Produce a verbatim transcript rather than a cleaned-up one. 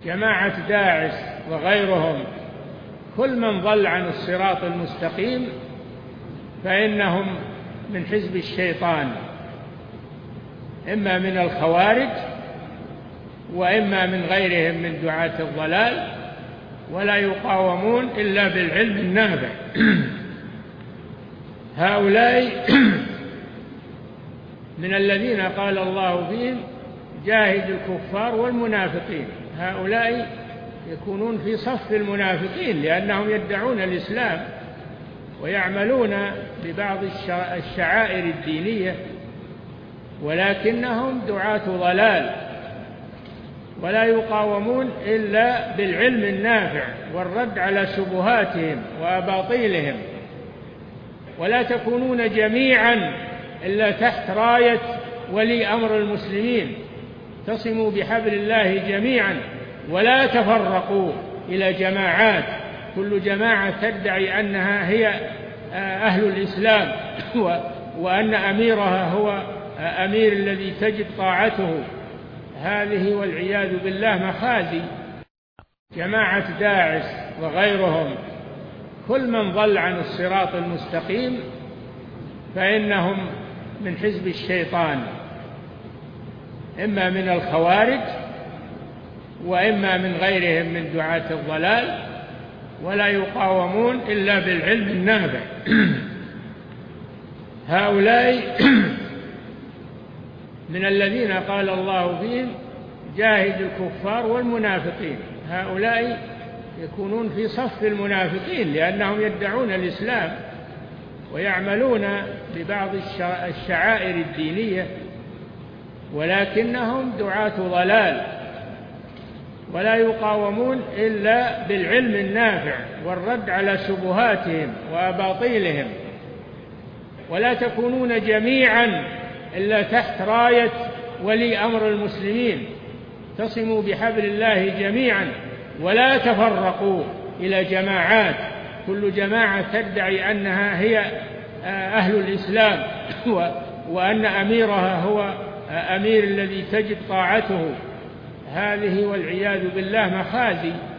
جماعة داعش وغيرهم كل من ضل عن الصراط المستقيم فإنهم من حزب الشيطان، إما من الخوارج وإما من غيرهم من دعاة الضلال، ولا يقاومون إلا بالعلم النافع. هؤلاء من الذين قال الله فيهم جاهد الكفار والمنافقين، هؤلاء يكونون في صف المنافقين لأنهم يدعون الإسلام ويعملون ببعض الشعائر الدينية، ولكنهم دعاة ضلال، ولا يقاومون إلا بالعلم النافع والرد على شبهاتهم وأباطيلهم. ولا تكونون جميعا إلا تحت راية ولي أمر المسلمين، تصموا بحبل الله جميعا ولا تفرقوا إلى جماعات، كل جماعة تدعي أنها هي أهل الإسلام وأن أميرها هو أمير الذي تجب طاعته. هذه والعياذ بالله مخازي. جماعة داعش وغيرهم كل من ضل عن الصراط المستقيم فإنهم من حزب الشيطان، إما من الخوارج وإما من غيرهم من دعاة الضلال، ولا يقاومون إلا بالعلم النافع. هؤلاء من الذين قال الله فيهم جاهد الكفار والمنافقين، هؤلاء يكونون في صف المنافقين لأنهم يدعون الإسلام ويعملون ببعض الشعائر الدينية، ولكنهم دعاة ضلال، ولا يقاومون إلا بالعلم النافع والرد على شبهاتهم وأباطيلهم. ولا تكونون جميعا إلا تحت راية ولي أمر المسلمين، تصموا بحبل الله جميعا ولا تفرقوا إلى جماعات، كل جماعة تدعي أنها هي أهل الإسلام وأن أميرها هو أمير الذي تجب طاعته. هذه والعياذ بالله مخازي.